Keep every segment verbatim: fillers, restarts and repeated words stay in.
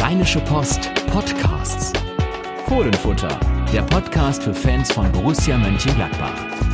Rheinische Post Podcasts. Fohlenfutter, der Podcast für Fans von Borussia Mönchengladbach.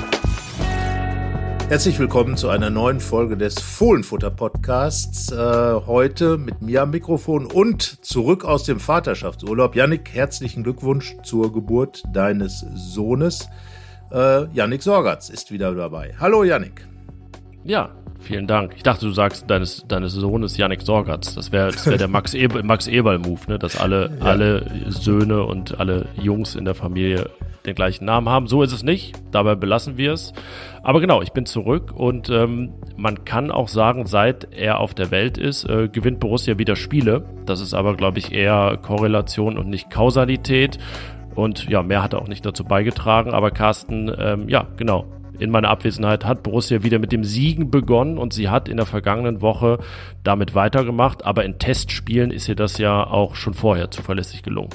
Herzlich willkommen zu einer neuen Folge des Fohlenfutter-Podcasts. Äh, heute mit mir am Mikrofon und zurück aus dem Vaterschaftsurlaub. Yannick, herzlichen Glückwunsch zur Geburt deines Sohnes. Äh, Yannick Sorgatz ist wieder dabei. Hallo Yannick. Ja, vielen Dank. Ich dachte, du sagst deines, deines Sohnes Yannick Sorgatz. Das wäre das wär der Max Eberl, Max Eberl-Move, ne? Dass alle, ja. alle Söhne und alle Jungs in der Familie den gleichen Namen haben. So ist es nicht. Dabei belassen wir es. Aber genau, ich bin zurück und ähm, man kann auch sagen, seit er auf der Welt ist, äh, gewinnt Borussia wieder Spiele. Das ist aber, glaube ich, eher Korrelation und nicht Kausalität. Und ja, mehr hat er auch nicht dazu beigetragen. Aber Carsten, ähm, ja, genau. In meiner Abwesenheit hat Borussia wieder mit dem Siegen begonnen und sie hat in der vergangenen Woche damit weitergemacht. Aber in Testspielen ist ihr das ja auch schon vorher zuverlässig gelungen.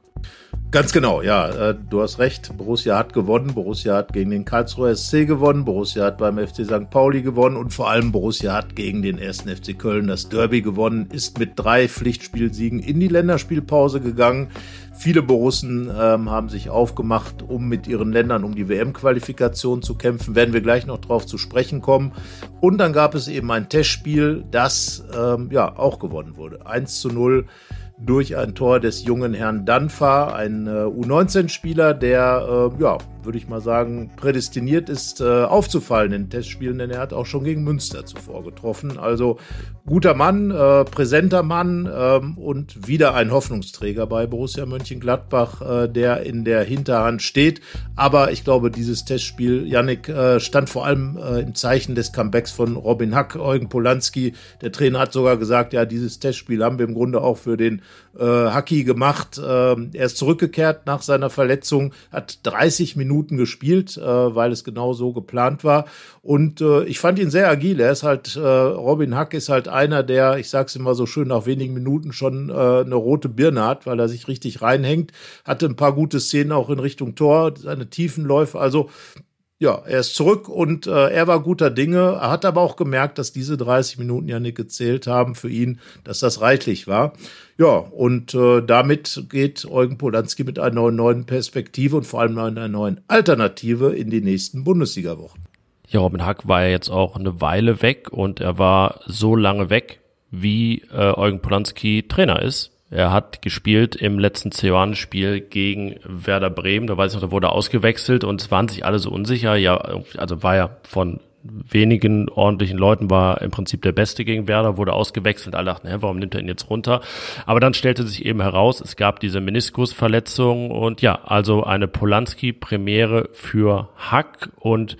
Ganz genau, ja, äh, du hast recht, Borussia hat gewonnen, Borussia hat gegen den Karlsruher S C gewonnen, Borussia hat beim F C Sankt Pauli gewonnen und vor allem Borussia hat gegen den ersten F C Köln das Derby gewonnen, ist mit drei Pflichtspielsiegen in die Länderspielpause gegangen. Viele Borussen ähm, haben sich aufgemacht, um mit ihren Ländern um die W M-Qualifikation zu kämpfen, werden wir gleich noch drauf zu sprechen kommen. Und dann gab es eben ein Testspiel, das ähm, ja auch gewonnen wurde, eins zu null. Durch ein Tor des jungen Herrn Danfa, ein äh, U neunzehn Spieler, der, äh, ja, würde ich mal sagen, prädestiniert ist, äh, aufzufallen in Testspielen, denn er hat auch schon gegen Münster zuvor getroffen. Also guter Mann, äh, präsenter Mann ähm, und wieder ein Hoffnungsträger bei Borussia Mönchengladbach, äh, der in der Hinterhand steht. Aber ich glaube, dieses Testspiel, Yannick, äh, stand vor allem äh, im Zeichen des Comebacks von Robin Hack, Eugen Polanski. Der Trainer hat sogar gesagt, ja, dieses Testspiel haben wir im Grunde auch für den äh, Hacki gemacht. Äh, er ist zurückgekehrt nach seiner Verletzung, hat dreißig Minuten gespielt, äh, weil es genau so geplant war. Und äh, ich fand ihn sehr agil. Er ist halt, äh, Robin Hack ist halt einer, der, ich sag's immer so schön, nach wenigen Minuten schon äh, eine rote Birne hat, weil er sich richtig reinhängt. Hatte ein paar gute Szenen auch in Richtung Tor, seine Tiefenläufe. Also ja, er ist zurück und äh, er war guter Dinge. Er hat aber auch gemerkt, dass diese dreißig Minuten ja nicht gezählt haben für ihn, dass das reichlich war. Ja, und äh, damit geht Eugen Polanski mit einer neuen Perspektive und vor allem einer neuen Alternative in die nächsten Bundesliga-Wochen. Ja, Robin Hack war ja jetzt auch eine Weile weg und er war so lange weg, wie äh, Eugen Polanski Trainer ist. Er hat gespielt im letzten C O A-Spiel gegen Werder Bremen. Da weiß ich noch, da wurde er ausgewechselt und es waren sich alle so unsicher. Ja, also war ja von wenigen ordentlichen Leuten war im Prinzip der Beste gegen Werder, wurde ausgewechselt. Alle dachten, hä, warum nimmt er ihn jetzt runter? Aber dann stellte sich eben heraus, es gab diese Meniskusverletzung und ja, also eine Polanski-Premiere für Hack und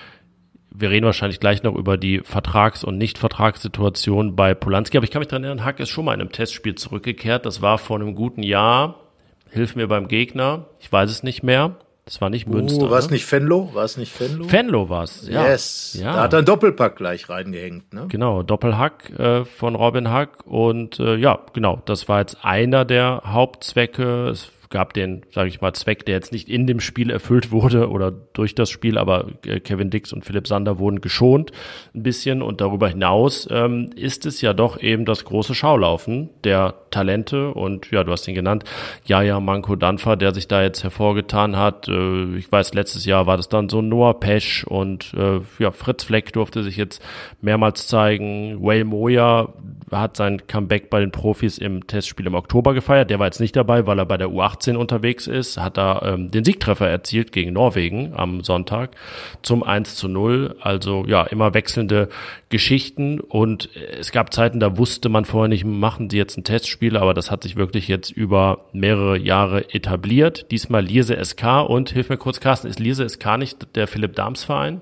wir reden wahrscheinlich gleich noch über die Vertrags- und Nicht-Vertragssituation bei Polanski, aber ich kann mich daran erinnern, Hack ist schon mal in einem Testspiel zurückgekehrt. Das war vor einem guten Jahr. Hilf mir beim Gegner. Ich weiß es nicht mehr. Das war nicht Münster. Uh, war es ne? nicht Venlo? War es nicht Venlo? Venlo war es, ja. Yes, ja. Da hat er einen Doppelpack gleich reingehängt, ne? Genau, Doppelhack äh, von Robin Hack und äh, ja, genau, das war jetzt einer der Hauptzwecke. Es gab den, sage ich mal, Zweck, der jetzt nicht in dem Spiel erfüllt wurde oder durch das Spiel, aber äh, Kevin Dix und Philipp Sander wurden geschont ein bisschen und darüber hinaus ähm, ist es ja doch eben das große Schaulaufen der Talente und ja, du hast ihn genannt, Yaya Manko Danfa, der sich da jetzt hervorgetan hat. Äh, ich weiß, letztes Jahr war das dann so Noah Pesch und äh, ja, Fritz Fleck durfte sich jetzt mehrmals zeigen. Wayne Moya hat sein Comeback bei den Profis im Testspiel im Oktober gefeiert. Der war jetzt nicht dabei, weil er bei der U achtzehn unterwegs ist, hat da ähm, den Siegtreffer erzielt gegen Norwegen am Sonntag zum eins zu null. Also ja, immer wechselnde Geschichten und es gab Zeiten, da wusste man vorher nicht, machen die jetzt ein Testspiel, aber das hat sich wirklich jetzt über mehrere Jahre etabliert. Diesmal Lierse S K und, hilf mir kurz Carsten, ist Lierse S K nicht der Philipp Dahms Verein?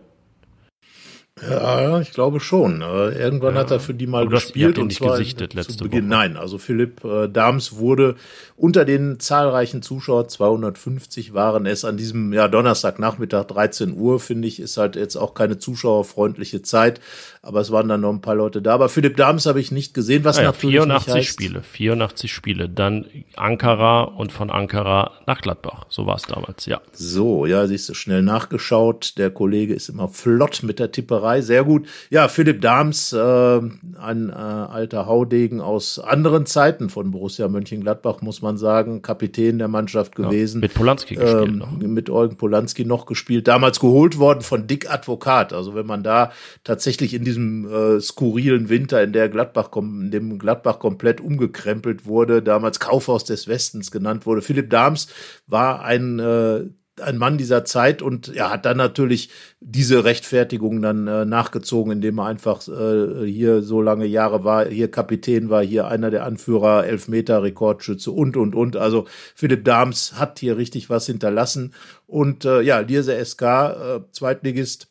Ja, ich glaube schon. Irgendwann ja. hat er für die mal Aber gespielt. Du hast ihn und nicht zwar gesichtet letzte zu Beginn. Woche. Nein, also Philipp äh, Dahms wurde unter den zahlreichen Zuschauern, zweihundertfünfzig waren es an diesem ja, Donnerstagnachmittag, dreizehn Uhr, finde ich, ist halt jetzt auch keine zuschauerfreundliche Zeit. Aber es waren dann noch ein paar Leute da. Aber Philipp Dahms habe ich nicht gesehen, was ja, natürlich vierundachtzig nicht heißt. Spiele, vierundachtzig Spiele. Dann Ankara und von Ankara nach Gladbach. So war es damals, ja. So, ja, siehst du, schnell nachgeschaut. Der Kollege ist immer flott mit der Tipperei. Spielerei, sehr gut. Ja, Philipp Dahms, äh, ein äh, alter Haudegen aus anderen Zeiten von Borussia Mönchengladbach, muss man sagen, Kapitän der Mannschaft gewesen. Ja, mit Polanski gespielt ähm, noch. Mit Eugen Polanski noch gespielt, damals geholt worden von Dick Advokat. Also wenn man da tatsächlich in diesem äh, skurrilen Winter, in der Gladbach, in dem Gladbach komplett umgekrempelt wurde, damals Kaufhaus des Westens genannt wurde. Philipp Dahms war ein äh, ein Mann dieser Zeit und er ja, hat dann natürlich diese Rechtfertigung dann äh, nachgezogen, indem er einfach äh, hier so lange Jahre war, hier Kapitän war, hier einer der Anführer, Elfmeter, Rekordschütze und, und, und. Also Philipp Dahms hat hier richtig was hinterlassen und äh, ja, Lierse S K, äh, Zweitligist,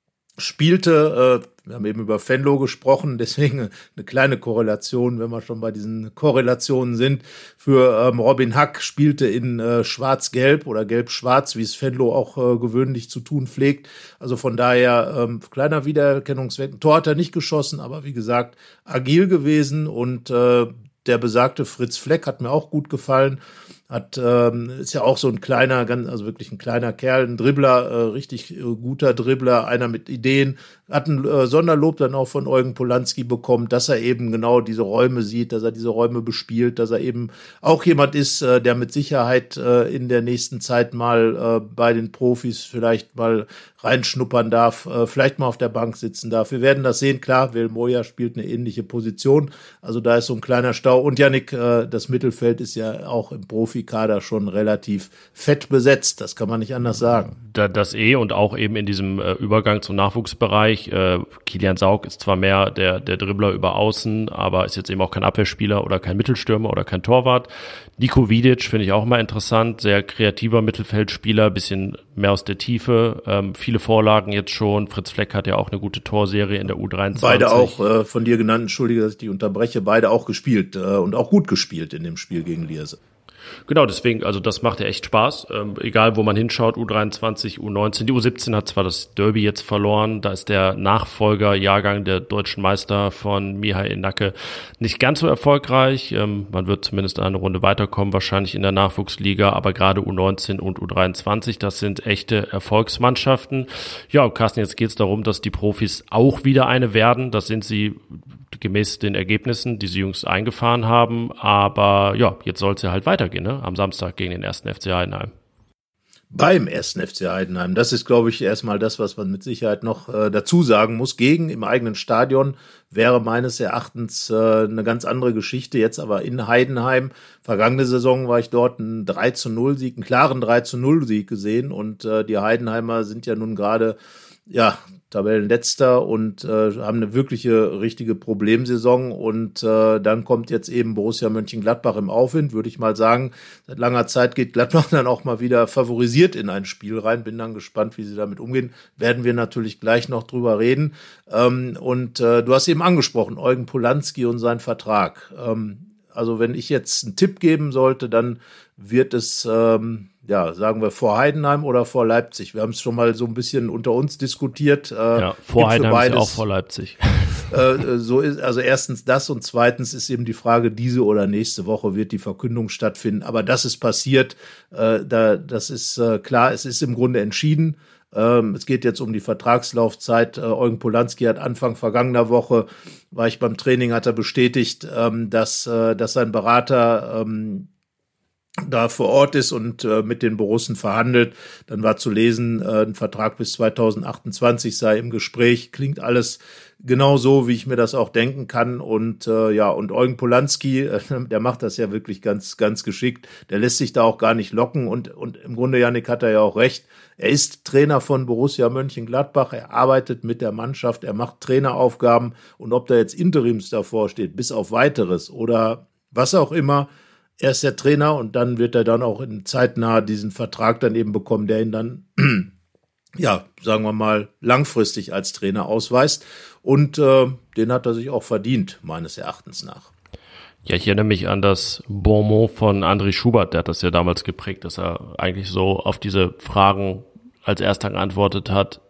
spielte, äh, wir haben eben über Venlo gesprochen, deswegen eine kleine Korrelation, wenn wir schon bei diesen Korrelationen sind, für ähm, Robin Hack spielte in äh, Schwarz-Gelb oder Gelb-Schwarz, wie es Venlo auch äh, gewöhnlich zu tun pflegt. Also von daher ähm, kleiner Wiedererkennungswert. Ein Tor hat er nicht geschossen, aber wie gesagt, agil gewesen und äh, der besagte Fritz Fleck hat mir auch gut gefallen. Hat, ähm, ist ja auch so ein kleiner, ganz, also wirklich ein kleiner Kerl, ein Dribbler, äh, richtig äh, guter Dribbler, einer mit Ideen, hat ein äh, Sonderlob dann auch von Eugen Polanski bekommen, dass er eben genau diese Räume sieht, dass er diese Räume bespielt, dass er eben auch jemand ist, äh, der mit Sicherheit äh, in der nächsten Zeit mal äh, bei den Profis vielleicht mal reinschnuppern darf, äh, vielleicht mal auf der Bank sitzen darf. Wir werden das sehen, klar, Velmoja spielt eine ähnliche Position, also da ist so ein kleiner Stau und Yannick, äh, das Mittelfeld ist ja auch im Profi Kader schon relativ fett besetzt, das kann man nicht anders sagen. Da, das eh und auch eben in diesem äh, Übergang zum Nachwuchsbereich. Äh, Kilian Saug ist zwar mehr der, der Dribbler über Außen, aber ist jetzt eben auch kein Abwehrspieler oder kein Mittelstürmer oder kein Torwart. Nico Vidic finde ich auch mal interessant, sehr kreativer Mittelfeldspieler, bisschen mehr aus der Tiefe, ähm, viele Vorlagen jetzt schon. Fritz Fleck hat ja auch eine gute Torserie in der U dreiundzwanzig. Beide auch, äh, von dir genannt, entschuldige, dass ich die unterbreche, beide auch gespielt äh, und auch gut gespielt in dem Spiel gegen Lierse. Genau, deswegen, also das macht ja echt Spaß, ähm, egal wo man hinschaut, U dreiundzwanzig, U neunzehn, die U siebzehn hat zwar das Derby jetzt verloren, da ist der Nachfolgerjahrgang der deutschen Meister von Mihai Nacke nicht ganz so erfolgreich, ähm, man wird zumindest eine Runde weiterkommen, wahrscheinlich in der Nachwuchsliga, aber gerade U neunzehn und U dreiundzwanzig, das sind echte Erfolgsmannschaften. Ja, und Carsten, jetzt geht es darum, dass die Profis auch wieder eine werden, das sind sie gemäß den Ergebnissen, die sie jüngst eingefahren haben, aber ja, jetzt soll es ja halt weitergehen, ne? Am Samstag gegen den ersten F C Heidenheim. Beim ersten F C Heidenheim, das ist, glaube ich, erstmal das, was man mit Sicherheit noch äh, dazu sagen muss. Gegen im eigenen Stadion wäre meines Erachtens äh, eine ganz andere Geschichte, jetzt aber in Heidenheim. Vergangene Saison war ich dort einen drei zu null Sieg, einen klaren drei zu null Sieg gesehen und äh, die Heidenheimer sind ja nun gerade, ja, Tabellenletzter und äh, haben eine wirkliche, richtige Problemsaison und äh, dann kommt jetzt eben Borussia Mönchengladbach im Aufwind, würde ich mal sagen. Seit langer Zeit geht Gladbach dann auch mal wieder favorisiert in ein Spiel rein. Bin dann gespannt, wie sie damit umgehen. Werden wir natürlich gleich noch drüber reden. Ähm, und äh, du hast eben angesprochen, Eugen Polanski und sein Vertrag. Ähm, also wenn ich jetzt einen Tipp geben sollte, dann wird es, ähm, ja, sagen wir vor Heidenheim oder vor Leipzig. Wir haben es schon mal so ein bisschen unter uns diskutiert. Äh, ja, vor Heidenheim ist auch vor Leipzig. Äh, so ist, also erstens das und zweitens ist eben die Frage, diese oder nächste Woche wird die Verkündung stattfinden. Aber das ist passiert, äh, da, das ist äh, klar, es ist im Grunde entschieden. Ähm, es geht jetzt um die Vertragslaufzeit. Äh, Eugen Polanski hat Anfang vergangener Woche, war ich beim Training, hat er bestätigt, ähm, dass, äh, dass sein Berater ähm, da vor Ort ist und äh, mit den Borussen verhandelt. Dann war zu lesen, äh, ein Vertrag bis zweitausendachtundzwanzig sei im Gespräch. Klingt alles genau so, wie ich mir das auch denken kann. Und äh, ja, und Eugen Polanski, äh, der macht das ja wirklich ganz, ganz geschickt. Der lässt sich da auch gar nicht locken. Und, und im Grunde, Yannick, hat er ja auch recht. Er ist Trainer von Borussia Mönchengladbach. Er arbeitet mit der Mannschaft. Er macht Traineraufgaben. Und ob da jetzt Interims davor steht, bis auf Weiteres oder was auch immer, er ist der Trainer und dann wird er dann auch in zeitnah diesen Vertrag dann eben bekommen, der ihn dann, ja, sagen wir mal, langfristig als Trainer ausweist. Und äh, den hat er sich auch verdient, meines Erachtens nach. Ja, ich erinnere mich an das Bonmot von André Schubert, der hat das ja damals geprägt, dass er eigentlich so auf diese Fragen als erster geantwortet hat, na,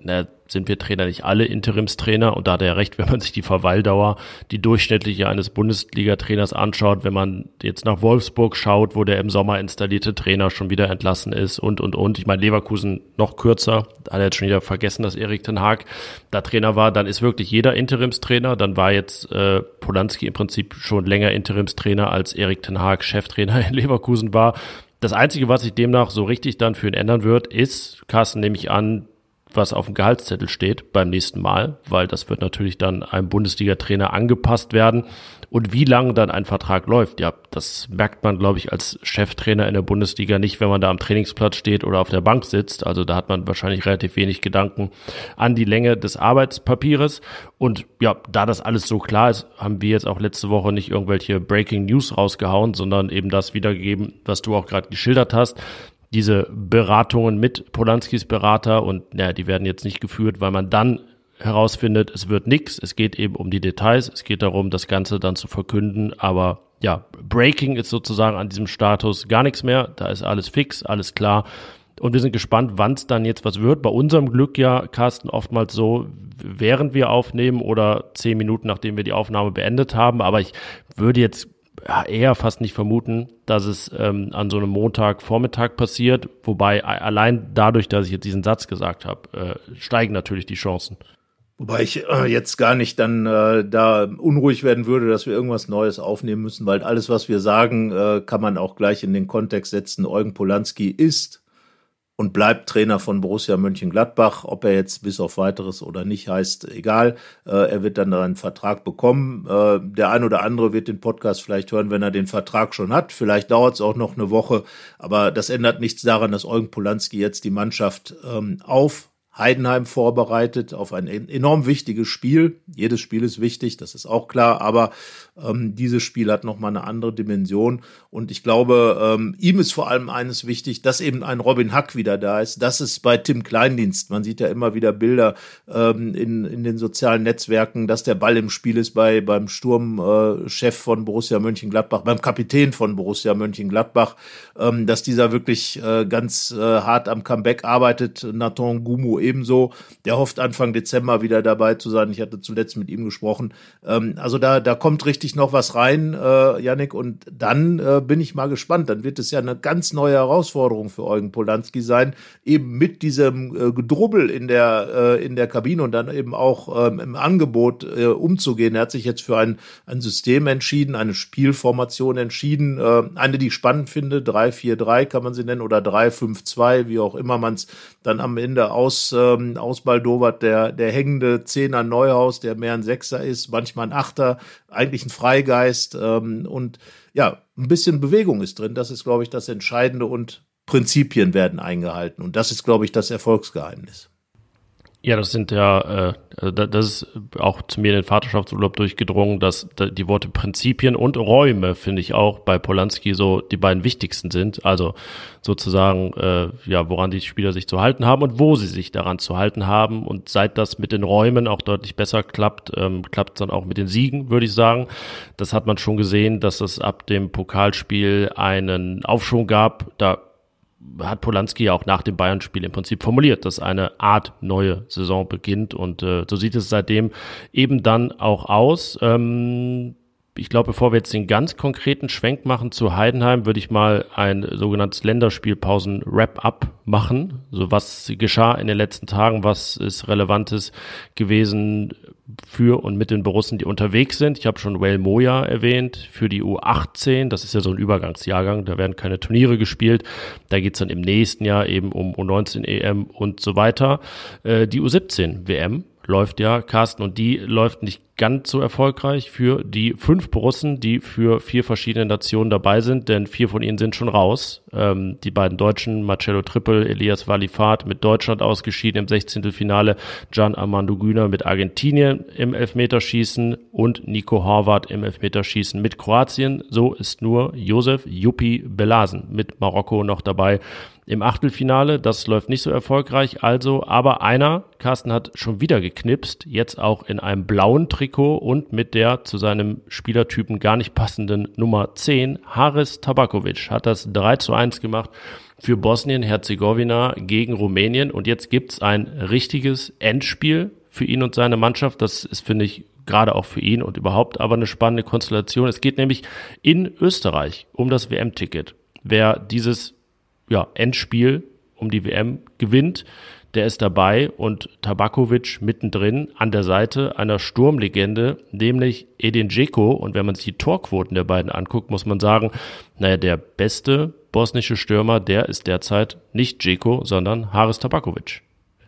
sind wir Trainer nicht alle Interimstrainer. Und da hat er recht, wenn man sich die Verweildauer, die durchschnittliche eines Bundesliga-Trainers anschaut, wenn man jetzt nach Wolfsburg schaut, wo der im Sommer installierte Trainer schon wieder entlassen ist und, und, und. Ich meine, Leverkusen noch kürzer, hat er jetzt schon wieder vergessen, dass Erik ten Hag da Trainer war. Dann ist wirklich jeder Interimstrainer. Dann war jetzt äh, Polanski im Prinzip schon länger Interimstrainer, als Erik ten Hag Cheftrainer in Leverkusen war. Das Einzige, was sich demnach so richtig dann für ihn ändern wird, ist, Carsten, nehme ich an, was auf dem Gehaltszettel steht beim nächsten Mal, weil das wird natürlich dann einem Bundesliga-Trainer angepasst werden. Und wie lange dann ein Vertrag läuft, ja, das merkt man, glaube ich, als Cheftrainer in der Bundesliga nicht, wenn man da am Trainingsplatz steht oder auf der Bank sitzt. Also da hat man wahrscheinlich relativ wenig Gedanken an die Länge des Arbeitspapieres. Und ja, da das alles so klar ist, haben wir jetzt auch letzte Woche nicht irgendwelche Breaking News rausgehauen, sondern eben das wiedergegeben, was du auch gerade geschildert hast. Diese Beratungen mit Polanskis Berater und ja, die werden jetzt nicht geführt, weil man dann herausfindet, es wird nichts, es geht eben um die Details, es geht darum, das Ganze dann zu verkünden, aber ja, Breaking ist sozusagen an diesem Status gar nichts mehr, da ist alles fix, alles klar und wir sind gespannt, wann es dann jetzt was wird. Bei unserem Glück ja, Carsten, oftmals so, während wir aufnehmen oder zehn Minuten, nachdem wir die Aufnahme beendet haben, aber ich würde jetzt ja, eher fast nicht vermuten, dass es ähm, an so einem Montagvormittag passiert, wobei allein dadurch, dass ich jetzt diesen Satz gesagt habe, äh, steigen natürlich die Chancen. Wobei ich äh, jetzt gar nicht dann äh, da unruhig werden würde, dass wir irgendwas Neues aufnehmen müssen, weil alles, was wir sagen, äh, kann man auch gleich in den Kontext setzen. Eugen Polanski ist und bleibt Trainer von Borussia Mönchengladbach. Ob er jetzt bis auf Weiteres oder nicht, heißt egal. Äh, er wird dann einen Vertrag bekommen. Äh, der ein oder andere wird den Podcast vielleicht hören, wenn er den Vertrag schon hat. Vielleicht dauert es auch noch eine Woche. Aber das ändert nichts daran, dass Eugen Polanski jetzt die Mannschaft ähm, auf Heidenheim vorbereitet auf ein enorm wichtiges Spiel. Jedes Spiel ist wichtig, das ist auch klar, aber ähm, dieses Spiel hat nochmal eine andere Dimension und ich glaube, ähm, ihm ist vor allem eines wichtig, dass eben ein Robin Hack wieder da ist. Das ist bei Tim Kleindienst, man sieht ja immer wieder Bilder ähm, in, in den sozialen Netzwerken, dass der Ball im Spiel ist bei beim Sturmchef äh, von Borussia Mönchengladbach, beim Kapitän von Borussia Mönchengladbach, ähm, dass dieser wirklich äh, ganz äh, hart am Comeback arbeitet. Nathan Gumu ebenso, der hofft Anfang Dezember wieder dabei zu sein. Ich hatte zuletzt mit ihm gesprochen. Ähm, also da da kommt richtig noch was rein, äh, Yannick, und dann äh, bin ich mal gespannt. Dann wird es ja eine ganz neue Herausforderung für Eugen Polanski sein, eben mit diesem äh, Gedrubbel in der äh, in der Kabine und dann eben auch ähm, im Angebot äh, umzugehen. Er hat sich jetzt für ein ein System entschieden, eine Spielformation entschieden, äh, eine, die ich spannend finde, drei vier drei kann man sie nennen oder drei fünf zwei, wie auch immer man es dann am Ende aus ähm, ausbaldowert, der der hängende Zehner Neuhaus, der mehr ein Sechser ist, manchmal ein Achter, eigentlich ein Freigeist ähm, und ja, ein bisschen Bewegung ist drin. Das ist, glaube ich, das Entscheidende und Prinzipien werden eingehalten und das ist, glaube ich, das Erfolgsgeheimnis. Ja, das sind ja, äh, das ist auch zu mir in den Vaterschaftsurlaub durchgedrungen, dass die Worte Prinzipien und Räume, finde ich auch bei Polanski so die beiden wichtigsten sind. Also sozusagen, äh, ja, woran die Spieler sich zu halten haben und wo sie sich daran zu halten haben. Und seit das mit den Räumen auch deutlich besser klappt, ähm, klappt es dann auch mit den Siegen, würde ich sagen. Das hat man schon gesehen, dass es ab dem Pokalspiel einen Aufschwung gab. Da hat Polanski ja auch nach dem Bayern-Spiel im Prinzip formuliert, dass eine Art neue Saison beginnt und äh, so sieht es seitdem eben dann auch aus. Ähm, ich glaube, bevor wir jetzt den ganz konkreten Schwenk machen zu Heidenheim, würde ich mal ein sogenanntes Länderspielpausen-Wrap-Up machen. So, was geschah in den letzten Tagen, was ist Relevantes gewesen für und mit den Borussen, die unterwegs sind. Ich habe schon Wale Moya erwähnt für die U achtzehn. Das ist ja so ein Übergangsjahrgang. Da werden keine Turniere gespielt. Da geht's dann im nächsten Jahr eben um U neunzehn E M und so weiter. Äh, die U siebzehn W M läuft ja, Carsten, und die läuft nicht ganz so erfolgreich für die fünf Borussen, die für vier verschiedene Nationen dabei sind, denn vier von ihnen sind schon raus. Ähm, die beiden Deutschen, Marcello Trippel, Elias Walifat mit Deutschland ausgeschieden im Sechzehntelfinale, Gian Armando Güner mit Argentinien im Elfmeterschießen und Nico Horvath im Elfmeterschießen mit Kroatien. So ist nur Josef Juppie Belasen mit Marokko noch dabei. im Achtelfinale. Das läuft nicht so erfolgreich. Also, aber einer, Carsten, hat schon wieder geknipst, jetzt auch in einem blauen Trikot und mit der zu seinem Spielertypen gar nicht passenden Nummer zehn. Haris Tabakovic hat das drei zu eins gemacht für Bosnien-Herzegowina gegen Rumänien. Und jetzt gibt's ein richtiges Endspiel für ihn und seine Mannschaft. Das ist, finde ich, gerade auch für ihn und überhaupt aber eine spannende Konstellation. Es geht nämlich in Österreich um das W M-Ticket. Wer dieses ja, Endspiel um die W M gewinnt, der ist dabei und Tabakovic mittendrin an der Seite einer Sturmlegende, nämlich Edin Džeko. Und wenn man sich die Torquoten der beiden anguckt, muss man sagen, naja, der beste bosnische Stürmer, der ist derzeit nicht Džeko, sondern Haris Tabakovic.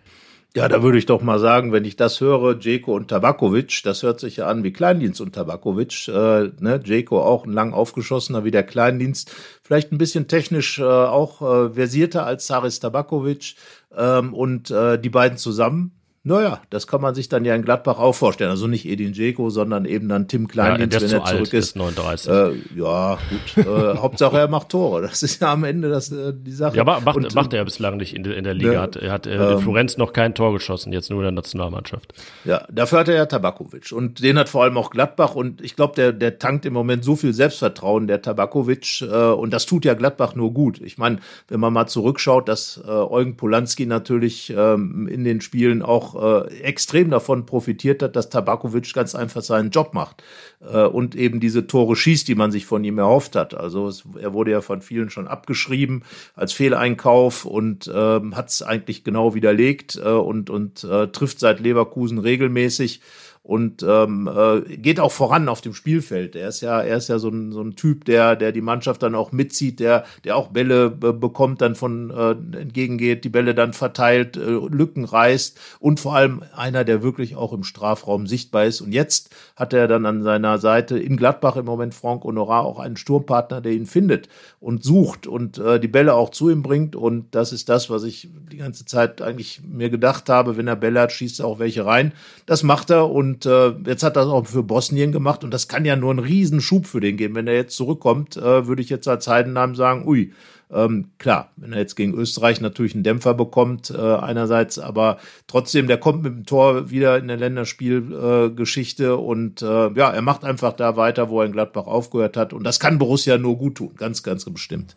Ja, da würde ich doch mal sagen, wenn ich das höre, Džeko und Tabakovic, das hört sich ja an wie Kleindienst und Tabakovic. Äh, ne? Džeko auch ein lang aufgeschossener wie der Kleindienst, vielleicht ein bisschen technisch äh, auch äh, versierter als Haris Tabakovic ähm, und äh, die beiden zusammen. Naja, das kann man sich dann ja in Gladbach auch vorstellen. Also nicht Edin Džeko, sondern eben dann Tim Kleindienst, ja, wenn er zurück ist. ist neununddreißig. Äh, ja, gut. äh, Hauptsache er macht Tore. Das ist ja am Ende das, äh, die Sache. Ja, aber macht, Und, macht er bislang nicht in der, in der Liga. Ne, hat, er hat äh, in Florenz noch kein Tor geschossen, jetzt nur in der Nationalmannschaft. Ja, dafür hat er ja Tabakovic. Und den hat vor allem auch Gladbach. Und ich glaube, der, der tankt im Moment so viel Selbstvertrauen, der Tabakovic. Äh, und das tut ja Gladbach nur gut. Ich meine, wenn man mal zurückschaut, dass äh, Eugen Polanski natürlich ähm, in den Spielen auch äh, extrem davon profitiert hat, dass Tabakovic ganz einfach seinen Job macht äh, und eben diese Tore schießt, die man sich von ihm erhofft hat. Also es, er wurde ja von vielen schon abgeschrieben als Fehleinkauf und äh, hat es eigentlich genau widerlegt äh, und, und äh, trifft seit Leverkusen regelmäßig. Und ähm, äh, geht auch voran auf dem Spielfeld. Er ist ja, er ist ja so ein, so ein Typ, der, der die Mannschaft dann auch mitzieht, der, der auch Bälle äh, bekommt, dann von äh, entgegengeht, die Bälle dann verteilt, äh, Lücken reißt und vor allem einer, der wirklich auch im Strafraum sichtbar ist. Und jetzt hat er dann an seiner Seite in Gladbach im Moment Franck Honorat auch einen Sturmpartner, der ihn findet und sucht und äh, die Bälle auch zu ihm bringt. Und das ist das, was ich die ganze Zeit eigentlich mir gedacht habe. Wenn er Bälle hat, schießt er auch welche rein. Das macht er und Und äh, jetzt hat er das auch für Bosnien gemacht und das kann ja nur einen riesen Schub für den geben. Wenn er jetzt zurückkommt, äh, würde ich jetzt als Heidenheim sagen, ui, ähm, klar, wenn er jetzt gegen Österreich natürlich einen Dämpfer bekommt, äh, einerseits, aber trotzdem, der kommt mit dem Tor wieder in der Länderspielgeschichte äh, und äh, ja, er macht einfach da weiter, wo er in Gladbach aufgehört hat und das kann Borussia nur gut tun, ganz, ganz bestimmt.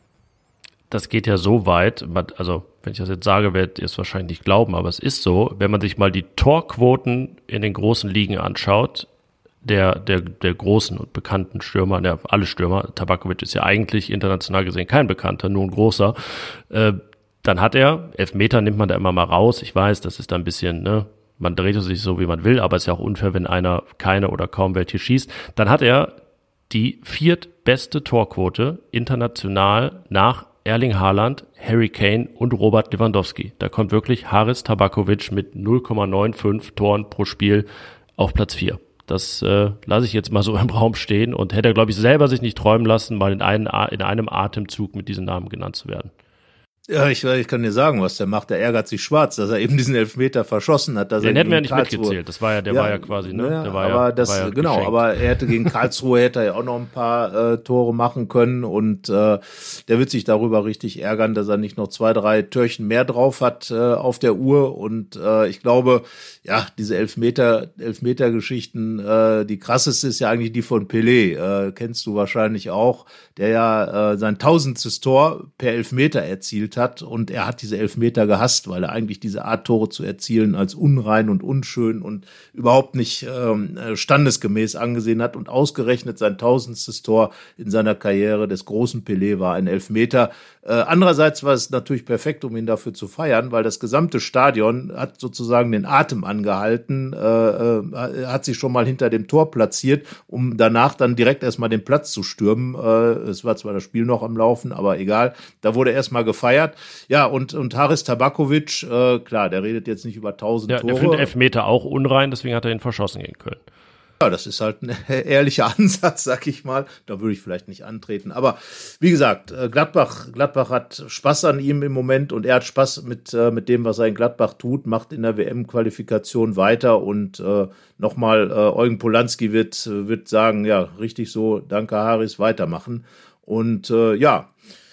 Das geht ja so weit, also wenn ich das jetzt sage, werdet ihr es wahrscheinlich nicht glauben, aber es ist so, wenn man sich mal die Torquoten in den großen Ligen anschaut, der, der, der großen und bekannten Stürmer, der, alle Stürmer, Tabakovic ist ja eigentlich international gesehen kein Bekannter, nur ein großer, äh, dann hat er, Elfmeter nimmt man da immer mal raus, ich weiß, das ist da ein bisschen, ne, man dreht es sich so, wie man will, aber es ist ja auch unfair, wenn einer keine oder kaum welche schießt, dann hat er die viertbeste Torquote international nach Erling Haaland, Harry Kane und Robert Lewandowski. Da kommt wirklich Haris Tabakovic mit null Komma fünfundneunzig Toren pro Spiel auf Platz vier. Das äh, lasse ich jetzt mal so im Raum stehen und hätte er, glaube ich, selber sich nicht träumen lassen, mal in, einen, in einem Atemzug mit diesen Namen genannt zu werden. Ja, ich, ich kann dir sagen, was der macht. Der ärgert sich schwarz, dass er eben diesen Elfmeter verschossen hat. Dass Den er hätten wir ja nicht Karlsruhe mitgezählt. Das war ja, der ja, war ja quasi, ne? Ja, der war aber ja, das, war ja genau, geschenkt. aber er hätte gegen Karlsruhe hätte er ja auch noch ein paar äh, Tore machen können und äh, der wird sich darüber richtig ärgern, dass er nicht noch zwei, drei Törchen mehr drauf hat äh, auf der Uhr und äh, ich glaube, ja, diese Elfmeter, Elfmeter-Geschichten, äh, die krasseste ist ja eigentlich die von Pelé, äh, kennst du wahrscheinlich auch, der ja äh, sein tausendstes Tor per Elfmeter erzielt hat und er hat diese Elfmeter gehasst, weil er eigentlich diese Art Tore zu erzielen als unrein und unschön und überhaupt nicht ähm, standesgemäß angesehen hat und ausgerechnet sein tausendstes Tor in seiner Karriere des großen Pelé war ein Elfmeter. Äh, andererseits war es natürlich perfekt, um ihn dafür zu feiern, weil das gesamte Stadion hat sozusagen den Atem angehalten, äh, äh, hat sich schon mal hinter dem Tor platziert, um danach dann direkt erstmal den Platz zu stürmen. Äh, es war zwar das Spiel noch am Laufen, aber egal. Da wurde erstmal gefeiert. Ja, und, und Haris Tabakovic, äh, klar, der redet jetzt nicht über tausend ja, Tore. Der findet Elfmeter auch unrein, deswegen hat er ihn verschossen gegen Köln. Ja, das ist halt ein ehrlicher Ansatz, sag ich mal. Da würde ich vielleicht nicht antreten. Aber wie gesagt, Gladbach, Gladbach hat Spaß an ihm im Moment und er hat Spaß mit, mit dem, was er in Gladbach tut, macht in der W M-Qualifikation weiter und äh, nochmal, äh, Eugen Polanski wird, wird sagen, ja, richtig so, danke Haris, weitermachen. Und äh, ja,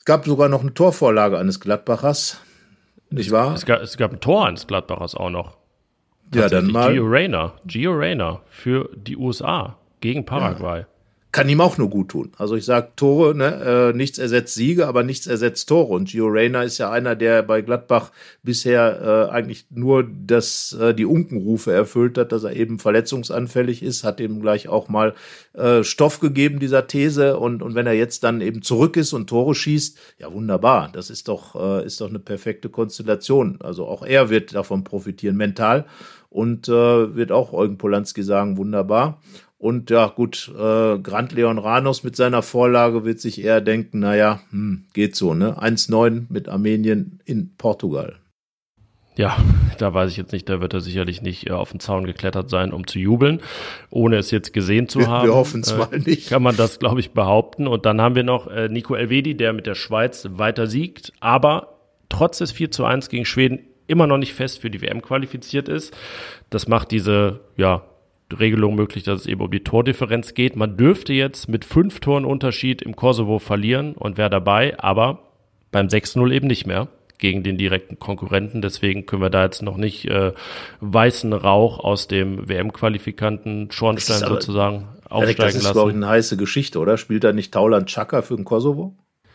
Es gab sogar noch eine Torvorlage eines Gladbachers, nicht wahr? Es gab, es gab ein Tor eines Gladbachers auch noch. Ja, dann mal. Gio Reyna, Gio Reyna für die U S A gegen Paraguay. Ja. Kann ihm auch nur gut tun. Also ich sage Tore, ne, äh, nichts ersetzt Siege, aber nichts ersetzt Tore. Und Gio Reyna ist ja einer, der bei Gladbach bisher äh, eigentlich nur das, äh, die Unkenrufe erfüllt hat, dass er eben verletzungsanfällig ist, hat ihm gleich auch mal äh, Stoff gegeben, dieser These. Und, und wenn er jetzt dann eben zurück ist und Tore schießt, ja wunderbar. Das ist doch, äh, ist doch eine perfekte Konstellation. Also auch er wird davon profitieren, mental. Und äh, wird auch Eugen Polanski sagen, wunderbar. Und ja, gut, äh, Grant Leon Ranos mit seiner Vorlage wird sich eher denken, naja, hm, geht so, ne? eins neun mit Armenien in Portugal. Ja, da weiß ich jetzt nicht, da wird er sicherlich nicht äh, auf den Zaun geklettert sein, um zu jubeln, ohne es jetzt gesehen zu wir, haben. Wir hoffen es äh, mal nicht. Kann man das, glaube ich, behaupten. Und dann haben wir noch äh, Nico Elvedi, der mit der Schweiz weiter siegt, aber trotz des vier zu eins gegen Schweden immer noch nicht fest für die W M qualifiziert ist. Das macht diese, ja, Regelung möglich, dass es eben um die Tordifferenz geht. Man dürfte jetzt mit fünf Toren Unterschied im Kosovo verlieren und wäre dabei, aber beim sechs null eben nicht mehr gegen den direkten Konkurrenten. Deswegen können wir da jetzt noch nicht äh, weißen Rauch aus dem W M-Qualifikanten Schornstein aber, sozusagen aufsteigen das ist, lassen. glaube ich, eine heiße Geschichte, oder? Spielt da nicht Taulant Chaka für den Kosovo?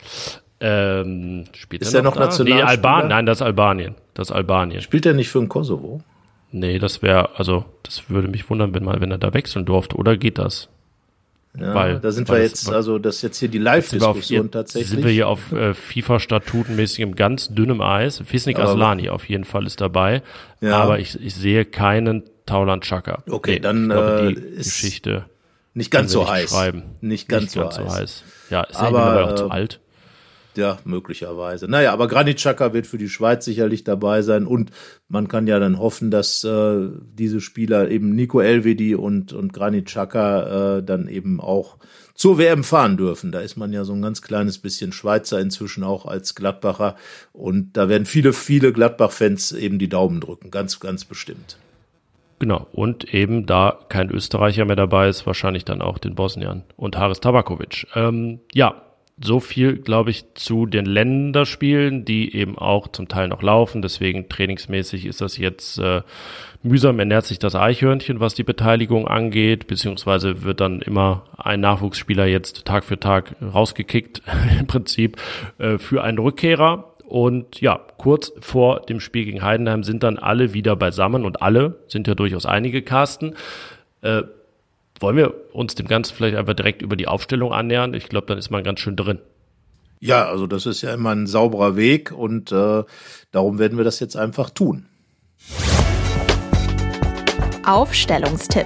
Ähm, spielt ist er er noch, noch Nationalspieler? Nee, Albanien. Nein, das ist Albanien. Das ist Albanien. Spielt er nicht für den Kosovo? Nee, das wäre, also das würde mich wundern, wenn mal, wenn er da wechseln durfte. Oder geht das? Ja, weil, da sind weil wir das, jetzt, also das ist jetzt hier die Live-Diskussion tatsächlich. Sind wir hier auf äh, FIFA-Statutenmäßig im ganz dünnem Eis. Fisnik Aslani auf jeden Fall ist dabei. Ja. Aber ich, ich sehe keinen Taulant Chaka. Okay, nee, dann ich glaube, äh, die ist Geschichte nicht ganz so nicht heiß. Schreiben. Nicht ganz, nicht so, ganz heiß. so heiß. Ja, ist aber, er aber auch äh, zu alt. Ja, möglicherweise. Naja, aber Granit Xhaka wird für die Schweiz sicherlich dabei sein und man kann ja dann hoffen, dass äh, diese Spieler eben Nico Elvedi und, und Granit Xhaka äh, dann eben auch zur W M fahren dürfen. Da ist man ja so ein ganz kleines bisschen Schweizer inzwischen auch als Gladbacher und da werden viele, viele Gladbach-Fans eben die Daumen drücken, ganz, ganz bestimmt. Genau, und eben da kein Österreicher mehr dabei ist, wahrscheinlich dann auch den Bosnian und Haris Tabakovic. Ähm, ja, so viel, glaube ich, zu den Länderspielen, die eben auch zum Teil noch laufen. Deswegen trainingsmäßig ist das jetzt äh, mühsam, ernährt sich das Eichhörnchen, was die Beteiligung angeht, beziehungsweise wird dann immer ein Nachwuchsspieler jetzt Tag für Tag rausgekickt, im Prinzip äh, für einen Rückkehrer. Und ja, kurz vor dem Spiel gegen Heidenheim sind dann alle wieder beisammen und alle sind ja durchaus einige, Carsten. Äh, Wollen wir uns dem Ganzen vielleicht einfach direkt über die Aufstellung annähern? Ich glaube, dann ist man ganz schön drin. Ja, also das ist ja immer ein sauberer Weg und äh, darum werden wir das jetzt einfach tun. Aufstellungstipp.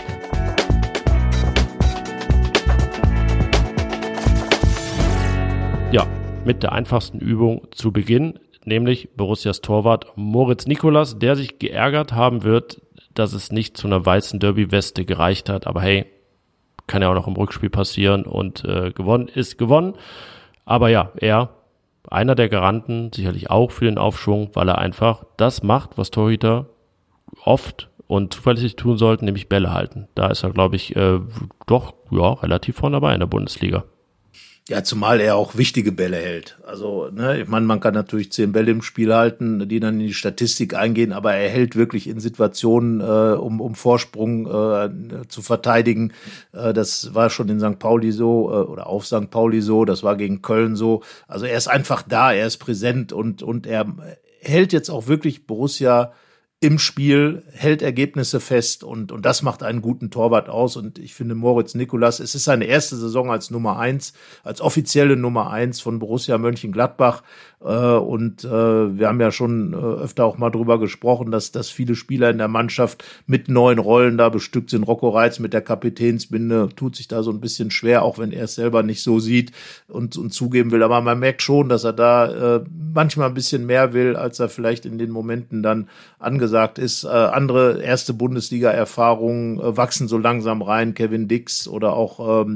Ja, mit der einfachsten Übung zu Beginn, nämlich Borussias Torwart Moritz Nicolas, der sich geärgert haben wird, dass es nicht zu einer weißen Derby-Weste gereicht hat. Aber hey, kann ja auch noch im Rückspiel passieren und äh, gewonnen ist gewonnen. Aber ja, er, einer der Garanten, sicherlich auch für den Aufschwung, weil er einfach das macht, was Torhüter oft und zuverlässig tun sollten, nämlich Bälle halten. Da ist er, glaube ich, äh, doch ja relativ vorne dabei in der Bundesliga. Ja, zumal er auch wichtige Bälle hält. Also, ne, ich meine, man kann natürlich zehn Bälle im Spiel halten, die dann in die Statistik eingehen, aber er hält wirklich in Situationen, äh, um, um Vorsprung äh, zu verteidigen. Äh, das war schon in Sankt Pauli so äh, oder auf Sankt Pauli so, das war gegen Köln so. Also er ist einfach da, er ist präsent und, und er hält jetzt auch wirklich Borussia im Spiel, hält Ergebnisse fest und, und das macht einen guten Torwart aus. Und ich finde Moritz Nicolas, es ist seine erste Saison als Nummer eins, als offizielle Nummer eins von Borussia Mönchengladbach. Äh, und äh, wir haben ja schon äh, öfter auch mal drüber gesprochen, dass, dass viele Spieler in der Mannschaft mit neuen Rollen da bestückt sind. Rocco Reitz mit der Kapitänsbinde tut sich da so ein bisschen schwer, auch wenn er es selber nicht so sieht und, und zugeben will. Aber man merkt schon, dass er da äh, manchmal ein bisschen mehr will, als er vielleicht in den Momenten dann angesagt ist. Äh, andere erste Bundesliga-Erfahrungen äh, wachsen so langsam rein. Kevin Dix oder auch ähm,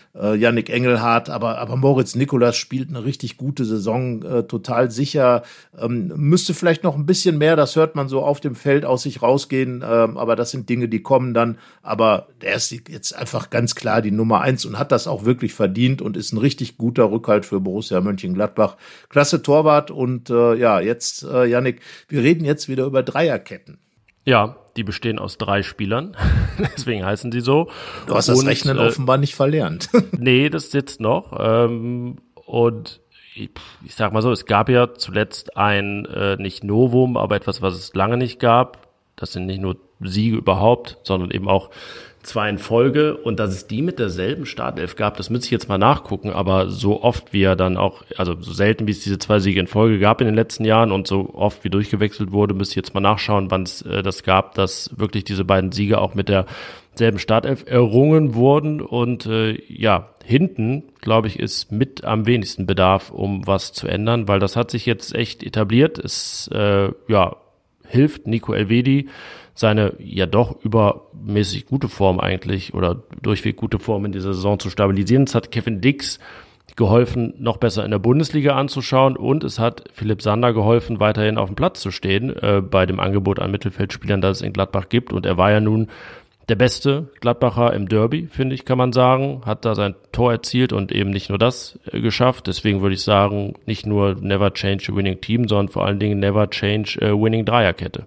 äh, Yannick Engelhardt, aber, aber Moritz Nikolas spielt eine richtig gute Saison, äh, total sicher, ähm, müsste vielleicht noch ein bisschen mehr, das hört man so auf dem Feld aus sich rausgehen, ähm, aber das sind Dinge, die kommen dann, aber der ist jetzt einfach ganz klar die Nummer eins und hat das auch wirklich verdient und ist ein richtig guter Rückhalt für Borussia Mönchengladbach. Klasse Torwart und äh, ja, jetzt, äh, Yannick, wir reden jetzt wieder über Dreierketten. Ja, die bestehen aus drei Spielern, deswegen heißen sie so. Du hast das und, Rechnen äh, offenbar nicht verlernt. Nee, das sitzt noch. Ähm, und ich, ich sag mal so, es gab ja zuletzt ein, äh, nicht Novum, aber etwas, was es lange nicht gab. Das sind nicht nur Siege überhaupt, sondern eben auch zwei in Folge. Und dass es die mit derselben Startelf gab, das müsste ich jetzt mal nachgucken. Aber so oft wie er dann auch, also so selten wie es diese zwei Siege in Folge gab in den letzten Jahren und so oft wie durchgewechselt wurde, müsste ich jetzt mal nachschauen, wann es äh, das gab, dass wirklich diese beiden Siege auch mit derselben Startelf errungen wurden. Und äh, ja, hinten, glaube ich, ist mit am wenigsten Bedarf, um was zu ändern, weil das hat sich jetzt echt etabliert. Es äh, ja hilft Nico Elvedi, seine ja doch übermäßig gute Form eigentlich oder durchweg gute Form in dieser Saison zu stabilisieren. Es hat Kevin Dix geholfen, noch besser in der Bundesliga anzuschauen und es hat Philipp Sander geholfen, weiterhin auf dem Platz zu stehen äh, bei dem Angebot an Mittelfeldspielern, das es in Gladbach gibt. Und er war ja nun der beste Gladbacher im Derby, finde ich, kann man sagen. Hat da sein Tor erzielt und eben nicht nur das äh, geschafft. Deswegen würde ich sagen, nicht nur never change a winning team, sondern vor allen Dingen never change a winning Dreierkette.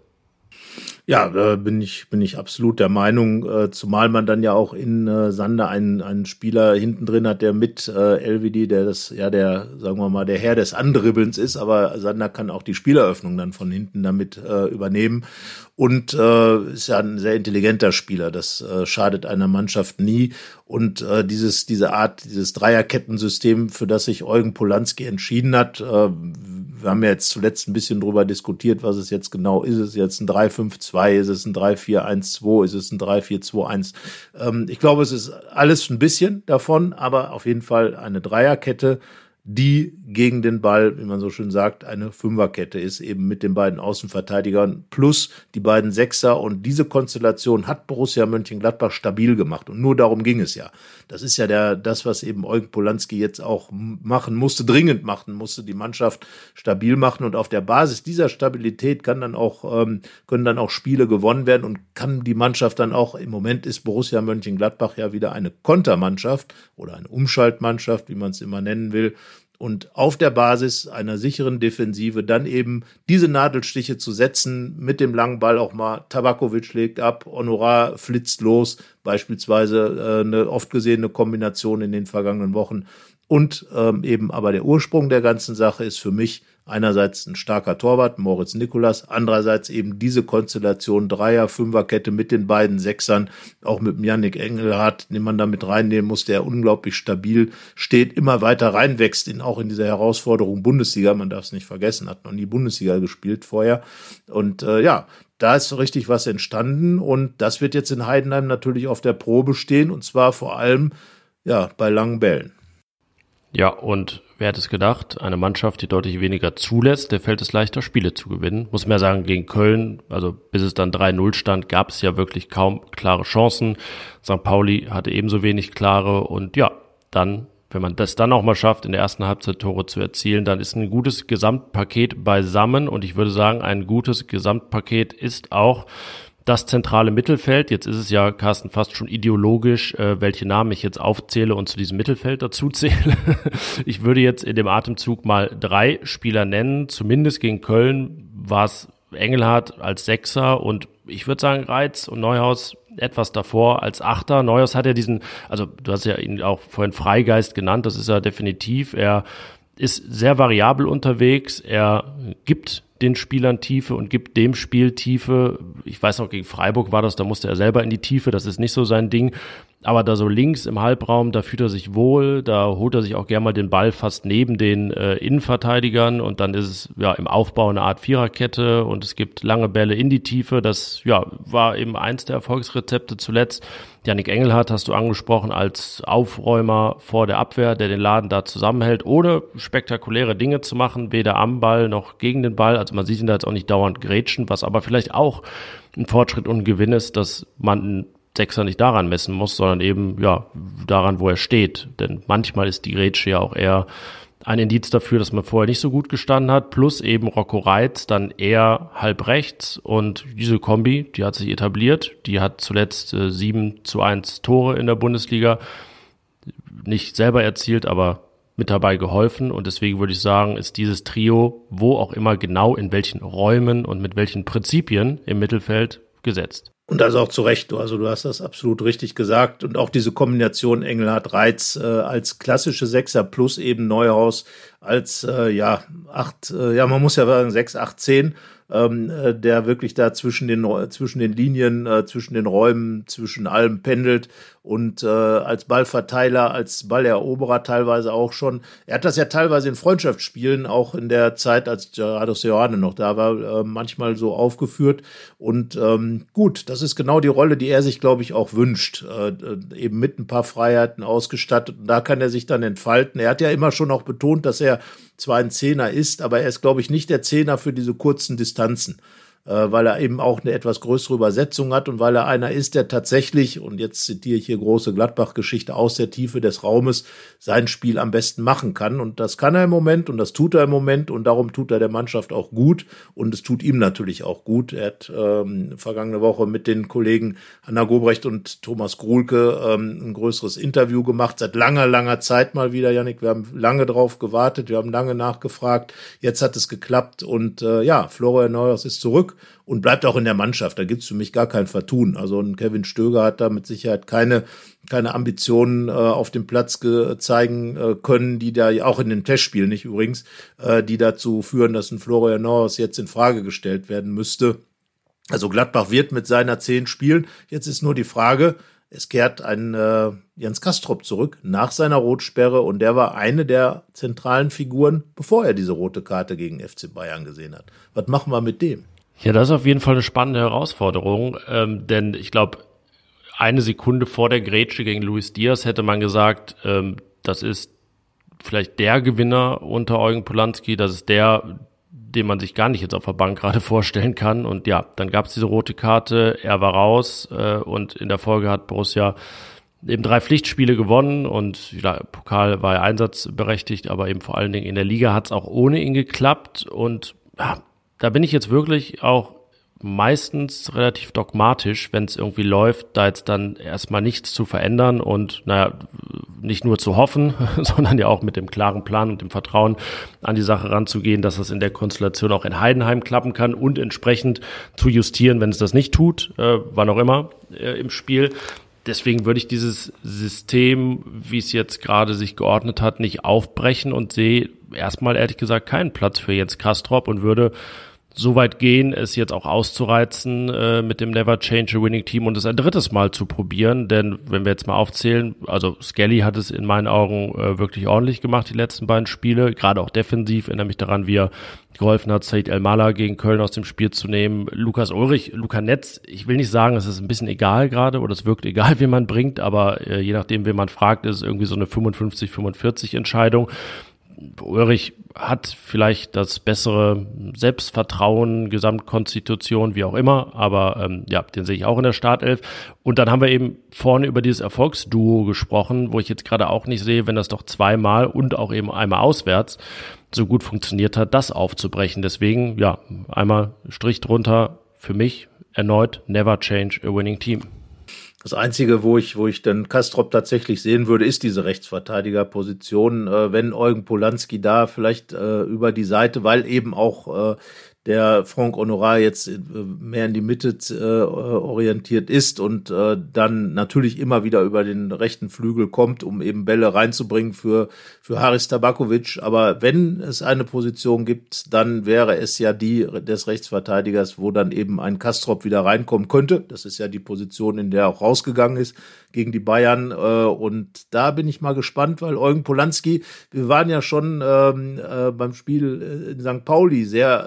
Ja, äh, bin ich bin ich absolut der Meinung, äh, zumal man dann ja auch in äh, Sander einen einen Spieler hinten drin hat, der mit äh, Elvedi, der das ja der, sagen wir mal, der Herr des Andribbelns ist, aber Sander kann auch die Spieleröffnung dann von hinten damit äh, übernehmen und äh, ist ja ein sehr intelligenter Spieler, das äh, schadet einer Mannschaft nie und äh, dieses diese Art, dieses Dreierkettensystem, für das sich Eugen Polanski entschieden hat, äh, wir haben ja jetzt zuletzt ein bisschen drüber diskutiert, was es jetzt genau ist. Ist es jetzt ein drei fünf zwei, ist es ein drei vier eins zwei, ist es ein drei vier zwei eins? Ähm, ich glaube, es ist alles ein bisschen davon, aber auf jeden Fall eine Dreierkette, die gegen den Ball, wie man so schön sagt, eine Fünferkette ist, eben mit den beiden Außenverteidigern plus die beiden Sechser. Und diese Konstellation hat Borussia Mönchengladbach stabil gemacht. Und nur darum ging es ja. Das ist ja der, das, was eben Eugen Polanski jetzt auch machen musste, dringend machen musste, die Mannschaft stabil machen. Und auf der Basis dieser Stabilität kann dann auch, ähm, können dann auch Spiele gewonnen werden und kann die Mannschaft dann auch, im Moment ist Borussia Mönchengladbach ja wieder eine Kontermannschaft oder eine Umschaltmannschaft, wie man es immer nennen will. Und auf der Basis einer sicheren Defensive dann eben diese Nadelstiche zu setzen, mit dem langen Ball auch mal, Tabakovic legt ab, Honorar flitzt los, beispielsweise äh, eine oft gesehene Kombination in den vergangenen Wochen. Und ähm, eben aber der Ursprung der ganzen Sache ist für mich einerseits ein starker Torwart, Moritz Nikolas, andererseits eben diese Konstellation Dreier-, Fünferkette mit den beiden Sechsern, auch mit dem Yannick Engelhardt, den man da mit reinnehmen muss, der unglaublich stabil steht, immer weiter reinwächst, in, auch in dieser Herausforderung Bundesliga, man darf es nicht vergessen, hat noch nie Bundesliga gespielt vorher und äh, ja, da ist so richtig was entstanden und das wird jetzt in Heidenheim natürlich auf der Probe stehen und zwar vor allem ja bei langen Bällen. Ja, und wer hätte es gedacht, eine Mannschaft, die deutlich weniger zulässt, der fällt es leichter, Spiele zu gewinnen. Muss man ja sagen, gegen Köln, also bis es dann drei null stand, gab es ja wirklich kaum klare Chancen. Sankt Pauli hatte ebenso wenig klare und ja, dann, wenn man das dann auch mal schafft, in der ersten Halbzeit Tore zu erzielen, dann ist ein gutes Gesamtpaket beisammen und ich würde sagen, ein gutes Gesamtpaket ist auch das zentrale Mittelfeld. Jetzt ist es ja, Carsten, fast schon ideologisch, äh, welche Namen ich jetzt aufzähle und zu diesem Mittelfeld dazu zähle. Ich würde jetzt in dem Atemzug mal drei Spieler nennen. Zumindest gegen Köln war es Engelhardt als Sechser und ich würde sagen Reitz und Neuhaus etwas davor als Achter. Neuhaus hat ja diesen, also du hast ja ihn auch vorhin Freigeist genannt, das ist er definitiv. Er ist sehr variabel unterwegs, er gibt den Spielern Tiefe und gibt dem Spiel Tiefe. Ich weiß noch, gegen Freiburg war das, da musste er selber in die Tiefe, das ist nicht so sein Ding. Aber da so links im Halbraum, da fühlt er sich wohl, da holt er sich auch gerne mal den Ball fast neben den äh, Innenverteidigern und dann ist es ja im Aufbau eine Art Viererkette und es gibt lange Bälle in die Tiefe. Das ja war eben eins der Erfolgsrezepte zuletzt. Yannick Engelhardt hast du angesprochen als Aufräumer vor der Abwehr, der den Laden da zusammenhält, ohne spektakuläre Dinge zu machen, weder am Ball noch gegen den Ball. Also man sieht ihn da jetzt auch nicht dauernd grätschen, was aber vielleicht auch ein Fortschritt und ein Gewinn ist, dass man Sechser nicht daran messen muss, sondern eben ja daran, wo er steht. Denn manchmal ist die Grätsche ja auch eher ein Indiz dafür, dass man vorher nicht so gut gestanden hat, plus eben Rocco Reitz dann eher halb rechts, und diese Kombi, die hat sich etabliert, die hat zuletzt äh, sieben zu eins Tore in der Bundesliga, nicht selber erzielt, aber mit dabei geholfen, und deswegen würde ich sagen, ist dieses Trio, wo auch immer genau in welchen Räumen und mit welchen Prinzipien im Mittelfeld gesetzt. Und das auch zu Recht, also du hast das absolut richtig gesagt. Und auch diese Kombination Engelhardt-Reitz äh, als klassische Sechser plus eben Neuhaus als, äh, ja, acht, äh, ja, man muss ja sagen, sechs, acht, zehn, ähm, äh, der wirklich da zwischen den, zwischen den Linien, äh, zwischen den Räumen, zwischen allem pendelt und äh, als Ballverteiler, als Balleroberer teilweise auch schon. Er hat das ja teilweise in Freundschaftsspielen, auch in der Zeit, als Gerardo Seoane noch da war, äh, manchmal so aufgeführt. Und ähm, gut, das ist genau die Rolle, die er sich, glaube ich, auch wünscht. Äh, eben mit ein paar Freiheiten ausgestattet. Und da kann er sich dann entfalten. Er hat ja immer schon auch betont, dass er zwar ein Zehner ist, aber er ist, glaube ich, nicht der Zehner für diese kurzen Distanzen, äh, weil er eben auch eine etwas größere Übersetzung hat und weil er einer ist, der tatsächlich, und jetzt zitiere ich hier große Gladbach-Geschichte, aus der Tiefe des Raumes sein Spiel am besten machen kann. Und das kann er im Moment und das tut er im Moment, und darum tut er der Mannschaft auch gut und es tut ihm natürlich auch gut. Er hat ähm, vergangene Woche mit den Kollegen Hanna Gobrecht und Thomas Gruhlke ähm, ein größeres Interview gemacht, seit langer, langer Zeit mal wieder, Yannick. Wir haben lange drauf gewartet, wir haben lange nachgefragt, jetzt hat es geklappt und äh, ja, Florian Neuhaus ist zurück und bleibt auch in der Mannschaft. Da gibt's für mich gar kein Vertun. Also ein Kevin Stöger hat da mit Sicherheit keine keine Ambitionen äh, auf dem Platz ge- zeigen äh, können, die da auch in den Testspielen nicht übrigens, äh, die dazu führen, dass ein Florian Neuhaus jetzt in Frage gestellt werden müsste. Also Gladbach wird mit seiner zehn spielen. Jetzt ist nur die Frage, es kehrt ein äh, Jens Kastrop zurück nach seiner Rotsperre, und der war eine der zentralen Figuren, bevor er diese rote Karte gegen F C Bayern gesehen hat. Was machen wir mit dem? Ja, das ist auf jeden Fall eine spannende Herausforderung, ähm, denn ich glaube, eine Sekunde vor der Grätsche gegen Luis Diaz hätte man gesagt, ähm, das ist vielleicht der Gewinner unter Eugen Polanski, das ist der, den man sich gar nicht jetzt auf der Bank gerade vorstellen kann. Und ja, dann gab es diese rote Karte, er war raus äh, und in der Folge hat Borussia eben drei Pflichtspiele gewonnen und ja, Pokal war ja einsatzberechtigt, aber eben vor allen Dingen in der Liga hat es auch ohne ihn geklappt. Und ja, da bin ich jetzt wirklich auch meistens relativ dogmatisch, wenn es irgendwie läuft, da jetzt dann erstmal nichts zu verändern und naja, nicht nur zu hoffen, sondern ja auch mit dem klaren Plan und dem Vertrauen an die Sache ranzugehen, dass das in der Konstellation auch in Heidenheim klappen kann und entsprechend zu justieren, wenn es das nicht tut, äh, wann auch immer äh, im Spiel. Deswegen würde ich dieses System, wie es jetzt gerade sich geordnet hat, nicht aufbrechen und sehe erstmal ehrlich gesagt keinen Platz für Jens Kastrop und würde so weit gehen, es jetzt auch auszureizen äh, mit dem Never Change a Winning Team und es ein drittes Mal zu probieren, denn wenn wir jetzt mal aufzählen, also Skelly hat es in meinen Augen äh, wirklich ordentlich gemacht, die letzten beiden Spiele, gerade auch defensiv, erinnere mich daran, wie er geholfen hat, Said El-Mala gegen Köln aus dem Spiel zu nehmen, Lukas Ulrich, Luca Netz, ich will nicht sagen, es ist ein bisschen egal gerade oder es wirkt egal, wen man bringt, aber äh, je nachdem, wen man fragt, ist es irgendwie so eine fünfundfünfzig fünfundvierzig Entscheidung. Ulrich hat vielleicht das bessere Selbstvertrauen, Gesamtkonstitution, wie auch immer, aber ähm, ja, den sehe ich auch in der Startelf. Und dann haben wir eben vorne über dieses Erfolgsduo gesprochen, wo ich jetzt gerade auch nicht sehe, wenn das doch zweimal und auch eben einmal auswärts so gut funktioniert hat, das aufzubrechen. Deswegen, ja, einmal Strich drunter, für mich erneut never change a winning team. Das Einzige, wo ich, wo ich dann Kastrop tatsächlich sehen würde, ist diese Rechtsverteidigerposition. Äh, wenn Eugen Polanski da vielleicht äh, über die Seite, weil eben auch äh, der Franck Honorat jetzt äh, mehr in die Mitte äh, orientiert ist und äh, dann natürlich immer wieder über den rechten Flügel kommt, um eben Bälle reinzubringen für für Haris Tabakovic. Aber wenn es eine Position gibt, dann wäre es ja die des Rechtsverteidigers, wo dann eben ein Kastrop wieder reinkommen könnte. Das ist ja die Position, in der er auch rausgegangen ist gegen die Bayern. Äh, und da bin ich mal gespannt, weil Eugen Polanski, wir waren ja schon ähm, äh, beim Spiel in Sankt Pauli sehr überrascht,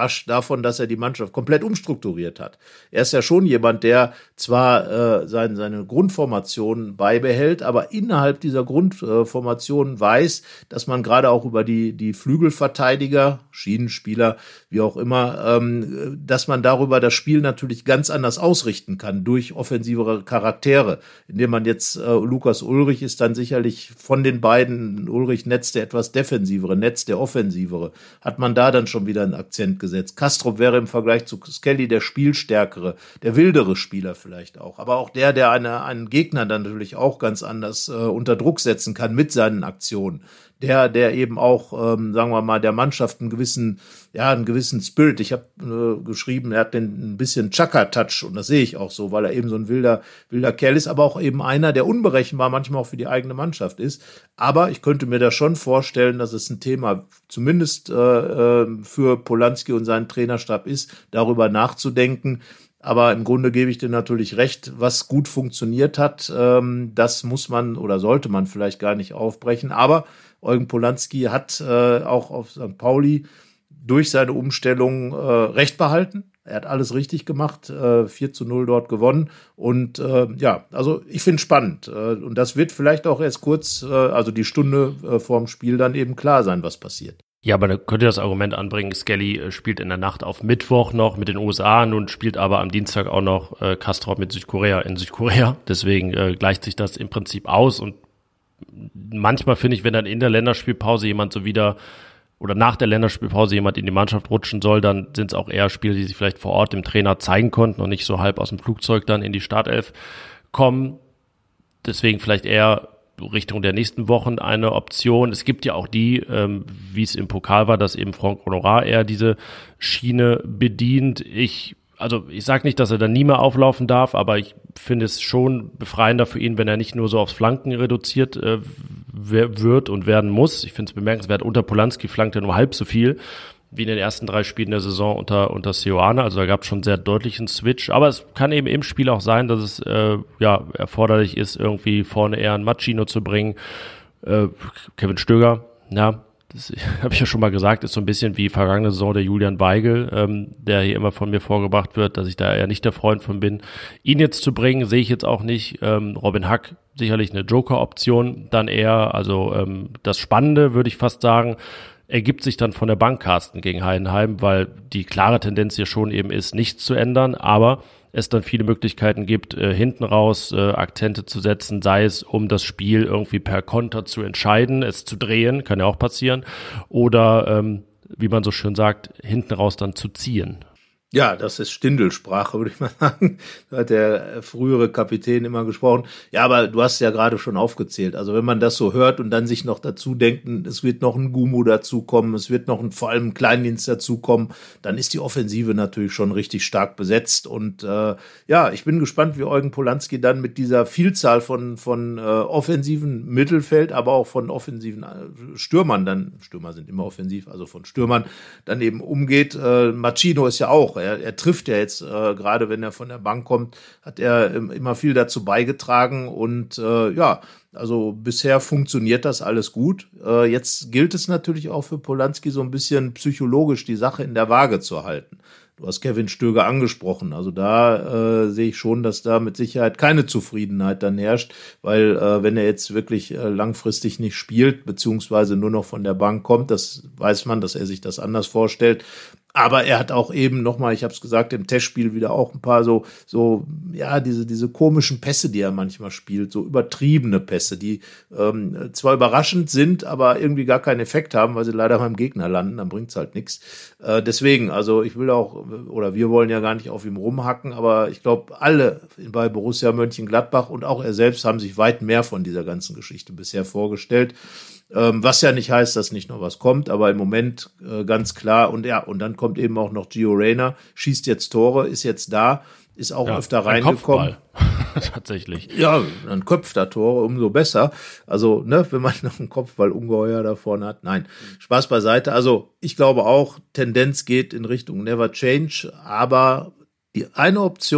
überrascht davon, dass er die Mannschaft komplett umstrukturiert hat. Er ist ja schon jemand, der zwar äh, sein, seine Grundformation beibehält, aber innerhalb dieser Grundformation weiß, dass man gerade auch über die, die Flügelverteidiger, Schienenspieler, wie auch immer, ähm, dass man darüber das Spiel natürlich ganz anders ausrichten kann durch offensivere Charaktere, indem man jetzt äh, Lukas Ullrich ist dann sicherlich von den beiden, Ullrich Netz der etwas defensivere, Netz der offensivere, hat man da dann schon wieder einen Akzent gesetzt. Kastrop wäre im Vergleich zu Skelly der spielstärkere, der wildere Spieler vielleicht auch, aber auch der, der eine, einen Gegner dann natürlich auch ganz anders äh, unter Druck setzen kann mit seinen Aktionen. Der, der eben auch, ähm, sagen wir mal, der Mannschaft einen gewissen, ja, einen gewissen Spirit. Ich habe äh, geschrieben, er hat den ein bisschen Chaka-Touch und das sehe ich auch so, weil er eben so ein wilder, wilder Kerl ist, aber auch eben einer, der unberechenbar manchmal auch für die eigene Mannschaft ist. Aber ich könnte mir da schon vorstellen, dass es ein Thema zumindest äh, für Polanski und seinen Trainerstab ist, darüber nachzudenken. Aber im Grunde gebe ich dir natürlich recht, was gut funktioniert hat, ähm, das muss man oder sollte man vielleicht gar nicht aufbrechen. Aber Eugen Polanski hat äh, auch auf Sankt Pauli durch seine Umstellung äh, Recht behalten. Er hat alles richtig gemacht, äh, vier zu null dort gewonnen. Und äh, ja, also ich finde es spannend. Äh, und das wird vielleicht auch erst kurz, äh, also die Stunde äh, vorm Spiel dann eben klar sein, was passiert. Ja, aber da könnt ihr das Argument anbringen, Skelly spielt in der Nacht auf Mittwoch noch mit den U S A, nun spielt aber am Dienstag auch noch äh, Kastrop mit Südkorea in Südkorea. Deswegen äh, gleicht sich das im Prinzip aus. Und manchmal finde ich, wenn dann in der Länderspielpause jemand so wieder oder nach der Länderspielpause jemand in die Mannschaft rutschen soll, dann sind es auch eher Spiele, die sich vielleicht vor Ort dem Trainer zeigen konnten und nicht so halb aus dem Flugzeug dann in die Startelf kommen. Deswegen vielleicht eher Richtung der nächsten Wochen eine Option. Es gibt ja auch die, ähm, wie es im Pokal war, dass eben Franck Honorat eher diese Schiene bedient. Ich, also ich sage nicht, dass er dann nie mehr auflaufen darf, aber ich finde es schon befreiender für ihn, wenn er nicht nur so aufs Flanken reduziert äh, wird und werden muss. Ich finde es bemerkenswert, unter Polanski flankt er nur halb so viel wie in den ersten drei Spielen der Saison unter unter Seoane. Also da gab es schon sehr deutlichen Switch. Aber es kann eben im Spiel auch sein, dass es äh, ja erforderlich ist, irgendwie vorne eher einen Machino zu bringen. Äh, Kevin Stöger, ja, das habe ich ja schon mal gesagt, ist so ein bisschen wie vergangene Saison der Julian Weigel, ähm, der hier immer von mir vorgebracht wird, dass ich da eher nicht der Freund von bin. Ihn jetzt zu bringen, sehe ich jetzt auch nicht. Ähm, Robin Hack, sicherlich eine Joker-Option dann eher. Also ähm, das Spannende, würde ich fast sagen, ergibt sich dann von der Bank Carsten gegen Heidenheim, weil die klare Tendenz hier schon eben ist, nichts zu ändern, aber es dann viele Möglichkeiten gibt, äh, hinten raus äh, Akzente zu setzen, sei es, um das Spiel irgendwie per Konter zu entscheiden, es zu drehen, kann ja auch passieren, oder, ähm, wie man so schön sagt, hinten raus dann zu ziehen. Ja, das ist Stindl-Sprache, würde ich mal sagen. Da hat der frühere Kapitän immer gesprochen. Ja, aber du hast ja gerade schon aufgezählt. Also wenn man das so hört und dann sich noch dazu denken, es wird noch ein Gumu dazukommen, es wird noch ein, vor allem ein Kleindienst dazukommen, dann ist die Offensive natürlich schon richtig stark besetzt. Und äh, ja, ich bin gespannt, wie Eugen Polanski dann mit dieser Vielzahl von von äh, offensiven Mittelfeld, aber auch von offensiven äh, Stürmern dann, Stürmer sind immer offensiv, also von Stürmern dann eben umgeht. Äh, Machino ist ja auch Er, er trifft ja jetzt, äh, gerade wenn er von der Bank kommt, hat er ähm, immer viel dazu beigetragen und äh, ja, also bisher funktioniert das alles gut. Äh, jetzt gilt es natürlich auch für Polanski so ein bisschen psychologisch die Sache in der Waage zu halten. Du hast Kevin Stöger angesprochen, also da äh, sehe ich schon, dass da mit Sicherheit keine Zufriedenheit dann herrscht, weil äh, wenn er jetzt wirklich äh, langfristig nicht spielt, beziehungsweise nur noch von der Bank kommt, das weiß man, dass er sich das anders vorstellt. Aber er hat auch eben nochmal, ich habe es gesagt, im Testspiel wieder auch ein paar so, so ja, diese diese komischen Pässe, die er manchmal spielt, so übertriebene Pässe, die ähm, zwar überraschend sind, aber irgendwie gar keinen Effekt haben, weil sie leider beim Gegner landen, dann bringt's halt nichts. Äh, deswegen, also ich will auch, oder wir wollen ja gar nicht auf ihm rumhacken, aber ich glaube, alle bei Borussia Mönchengladbach und auch er selbst haben sich weit mehr von dieser ganzen Geschichte bisher vorgestellt. Ähm, was ja nicht heißt, dass nicht noch was kommt, aber im Moment äh, ganz klar. Und ja, und dann kommt eben auch noch Gio Reyna, schießt jetzt Tore, ist jetzt da, ist auch ja, öfter reingekommen. Tatsächlich. Ja, dann köpft er Tore, umso besser. Also, ne, wenn man noch einen Kopfballungeheuer da vorne hat. Nein, Spaß beiseite. Also, ich glaube auch, Tendenz geht in Richtung Never Change, aber die eine Option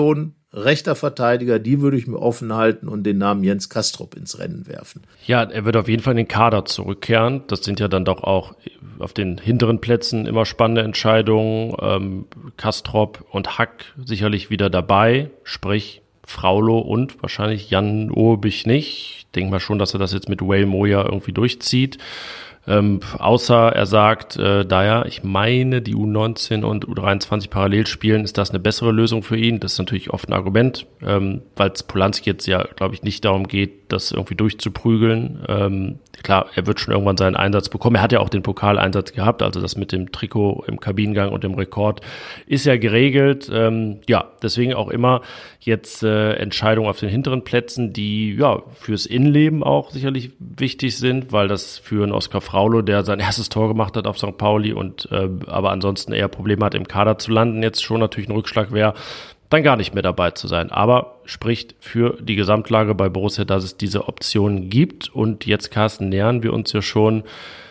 rechter Verteidiger, die würde ich mir offen halten und den Namen Jens Kastrop ins Rennen werfen. Ja, er wird auf jeden Fall in den Kader zurückkehren. Das sind ja dann doch auch auf den hinteren Plätzen immer spannende Entscheidungen. Ähm, Kastrop und Hack sicherlich wieder dabei, sprich Fraulo und wahrscheinlich Jan Urbich nicht. Ich denke mal schon, dass er das jetzt mit Wayne Moya irgendwie durchzieht. Ähm, außer er sagt, äh, da ja, ich meine, die U neunzehn und U dreiundzwanzig parallel spielen, ist das eine bessere Lösung für ihn. Das ist natürlich oft ein Argument, ähm, weil es Polanski jetzt ja, glaube ich, nicht darum geht, das irgendwie durchzuprügeln. Ähm, klar, er wird schon irgendwann seinen Einsatz bekommen. Er hat ja auch den Pokaleinsatz gehabt, also das mit dem Trikot im Kabinengang und dem Rekord ist ja geregelt. Ähm, ja, deswegen auch immer jetzt äh, Entscheidungen auf den hinteren Plätzen, die ja fürs Innenleben auch sicherlich wichtig sind, weil das für einen Oskar Fraulo, der sein erstes Tor gemacht hat auf Sankt Pauli und äh, aber ansonsten eher Probleme hat, im Kader zu landen, jetzt schon natürlich ein Rückschlag wäre, dann gar nicht mehr dabei zu sein. Aber spricht für die Gesamtlage bei Borussia, dass es diese Option gibt. Und jetzt, Carsten, nähern wir uns ja schon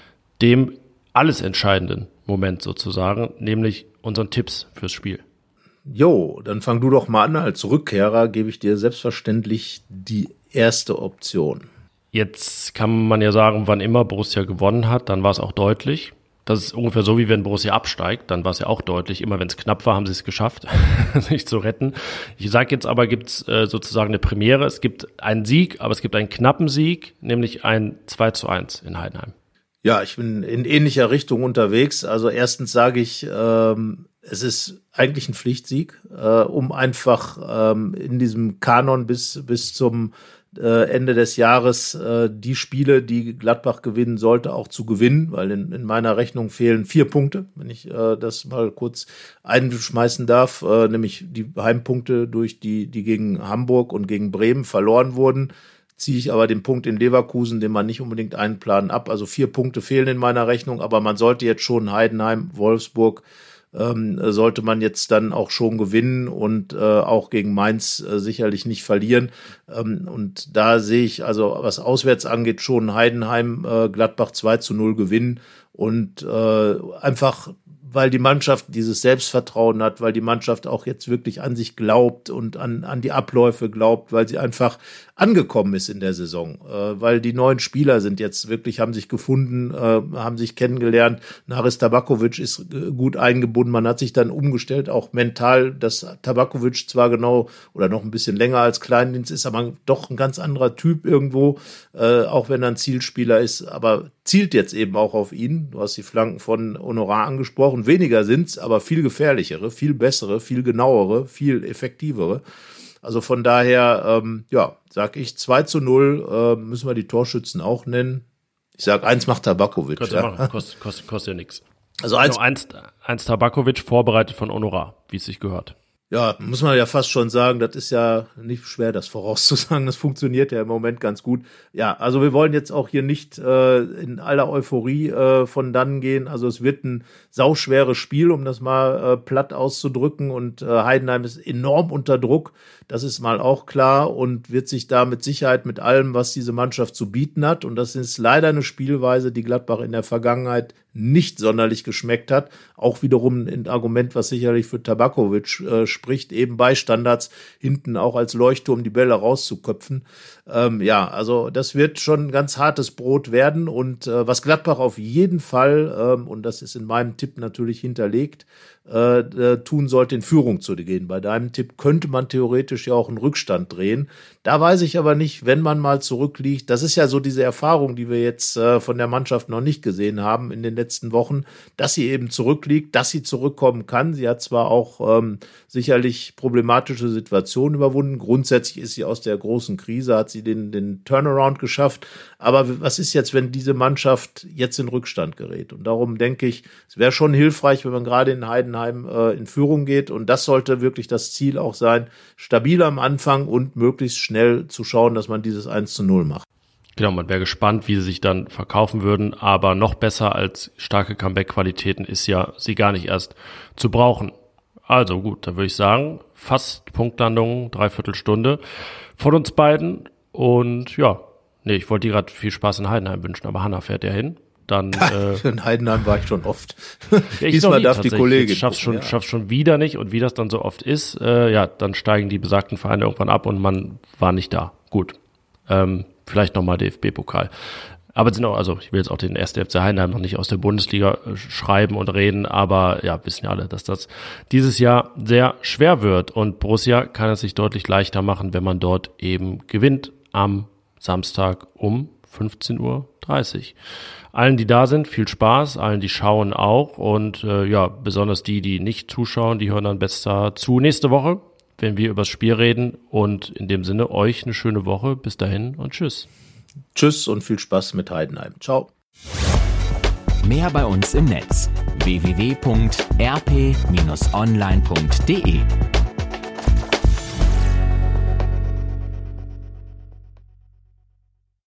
dem alles entscheidenden Moment sozusagen, nämlich unseren Tipps fürs Spiel. Jo, dann fang du doch mal an. Als Rückkehrer gebe ich dir selbstverständlich die erste Option. Jetzt kann man ja sagen, wann immer Borussia gewonnen hat, dann war es auch deutlich. Das ist ungefähr so, wie wenn Borussia absteigt, dann war es ja auch deutlich. Immer wenn es knapp war, haben sie es geschafft, sich zu retten. Ich sage jetzt aber, gibt es äh, sozusagen eine Premiere. Es gibt einen Sieg, aber es gibt einen knappen Sieg, nämlich ein zwei zu eins in Heidenheim. Ja, ich bin in ähnlicher Richtung unterwegs. Also erstens sage ich, ähm, es ist eigentlich ein Pflichtsieg, äh, um einfach ähm, in diesem Kanon bis bis zum äh, Ende des Jahres äh, die Spiele, die Gladbach gewinnen sollte, auch zu gewinnen, weil in, in meiner Rechnung fehlen vier Punkte, wenn ich äh, das mal kurz einschmeißen darf, äh, nämlich die Heimpunkte durch die, die gegen Hamburg und gegen Bremen verloren wurden. Ziehe ich aber den Punkt in Leverkusen, den man nicht unbedingt einplanen, ab. Also vier Punkte fehlen in meiner Rechnung, aber man sollte jetzt schon Heidenheim, Wolfsburg, ähm, sollte man jetzt dann auch schon gewinnen und äh, auch gegen Mainz äh, sicherlich nicht verlieren. Ähm, und da sehe ich also, was auswärts angeht, schon Heidenheim, äh, Gladbach zwei zu null gewinnen und äh, einfach, weil die Mannschaft dieses Selbstvertrauen hat, weil die Mannschaft auch jetzt wirklich an sich glaubt und an, an die Abläufe glaubt, weil sie einfach angekommen ist in der Saison, äh, weil die neuen Spieler sind jetzt wirklich, haben sich gefunden, äh, haben sich kennengelernt. Naris Tabakovic ist äh, gut eingebunden, man hat sich dann umgestellt, auch mental, dass Tabakovic zwar genau oder noch ein bisschen länger als Kleindienst ist, aber doch ein ganz anderer Typ irgendwo, äh, auch wenn er ein Zielspieler ist, aber zielt jetzt eben auch auf ihn. Du hast die Flanken von Honorar angesprochen, weniger sind's, aber viel gefährlichere, viel bessere, viel genauere, viel effektivere. Also von daher, ähm, ja, sag ich zwei zu null, äh, müssen wir die Torschützen auch nennen. Ich sag, eins macht Tabakovic. Kostet, ja. kostet, kostet, kostet ja nichts. Also eins, also eins, eins Tabakovic, vorbereitet von Honorar, wie es sich gehört. Ja, muss man ja fast schon sagen, das ist ja nicht schwer, das vorauszusagen. Das funktioniert ja im Moment ganz gut. Ja, also wir wollen jetzt auch hier nicht äh, in aller Euphorie äh, von dann gehen. Also es wird ein sauschweres Spiel, um das mal äh, platt auszudrücken. Und äh, Heidenheim ist enorm unter Druck. Das ist mal auch klar und wird sich da mit Sicherheit mit allem, was diese Mannschaft zu bieten hat. Und das ist leider eine Spielweise, die Gladbach in der Vergangenheit nicht sonderlich geschmeckt hat. Auch wiederum ein Argument, was sicherlich für Tabakovic äh, spricht, eben bei Standards hinten auch als Leuchtturm die Bälle rauszuköpfen. Ähm, ja, also das wird schon ein ganz hartes Brot werden. Und äh, was Gladbach auf jeden Fall, ähm, und das ist in meinem Tipp natürlich hinterlegt, äh, äh, tun sollte, in Führung zu gehen. Bei deinem Tipp könnte man theoretisch ja auch einen Rückstand drehen. Da weiß ich aber nicht, wenn man mal zurückliegt. Das ist ja so diese Erfahrung, die wir jetzt äh, von der Mannschaft noch nicht gesehen haben in den letzten Wochen, dass sie eben zurückliegt, dass sie zurückkommen kann. Sie hat zwar auch ähm, sicherlich problematische Situationen überwunden. Grundsätzlich ist sie aus der großen Krise, hat sie den, den Turnaround geschafft. Aber was ist jetzt, wenn diese Mannschaft jetzt in Rückstand gerät? Und darum denke ich, es wäre schon hilfreich, wenn man gerade in Heidenheim äh, in Führung geht. Und das sollte wirklich das Ziel auch sein, stabil am Anfang und möglichst schnell zu schauen, dass man dieses eins zu null macht. Genau, man wäre gespannt, wie sie sich dann verkaufen würden. Aber noch besser als starke Comeback-Qualitäten ist ja, sie gar nicht erst zu brauchen. Also gut, dann würde ich sagen, fast Punktlandung, dreiviertel Stunde von uns beiden. Und ja, nee, ich wollte dir gerade viel Spaß in Heidenheim wünschen, aber Hanna fährt ja hin. dann äh, in Heidenheim war ich schon oft. ja, ich Diesmal nie, darf die Kollegin. Schaff's schon, ja. schaff's schon wieder nicht und wie das dann so oft ist, äh, ja, dann steigen die besagten Vereine irgendwann ab und man war nicht da. Gut, ähm, vielleicht nochmal D F B-Pokal. Aber sind auch, also ich will jetzt auch den ersten F C Heidenheim noch nicht aus der Bundesliga äh, schreiben und reden, aber ja, wissen ja alle, dass das dieses Jahr sehr schwer wird und Borussia kann es sich deutlich leichter machen, wenn man dort eben gewinnt am Samstag um fünfzehn Uhr dreißig. Allen, die da sind, viel Spaß, allen, die schauen auch und äh, ja, besonders die, die nicht zuschauen, die hören dann besser zu nächste Woche, wenn wir über das Spiel reden und in dem Sinne euch eine schöne Woche. Bis dahin und tschüss. Tschüss und viel Spaß mit Heidenheim. Ciao. Mehr bei uns im Netz w w w punkt r p Bindestrich online punkt d e